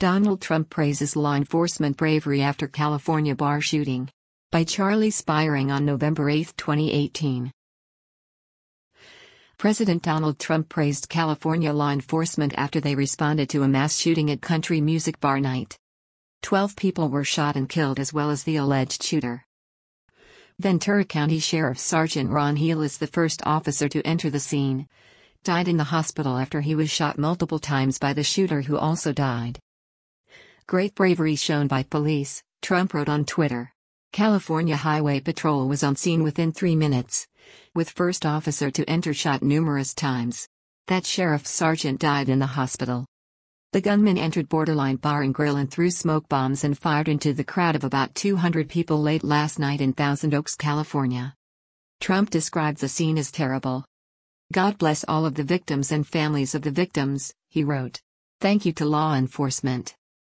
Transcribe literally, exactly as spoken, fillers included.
Donald Trump praises law enforcement bravery after California bar shooting. By Charlie Spiring on November eighth, twenty eighteen. President Donald Trump praised California law enforcement after they responded to a mass shooting at country music bar night. Twelve people were shot and killed as well as the alleged shooter. Ventura County Sheriff Sergeant Ron Heel is the first officer to enter the scene. Died in the hospital after he was shot multiple times by the shooter, who also died. Great bravery shown by police, Trump wrote on Twitter. California Highway Patrol was on scene within three minutes. With first officer to enter shot numerous times. That sheriff sergeant died in the hospital. The gunman entered Borderline Bar and Grill and threw smoke bombs and fired into the crowd of about two hundred people late last night in Thousand Oaks, California. Trump described the scene as terrible. God bless all of the victims and families of the victims, he wrote. Thank you to law enforcement.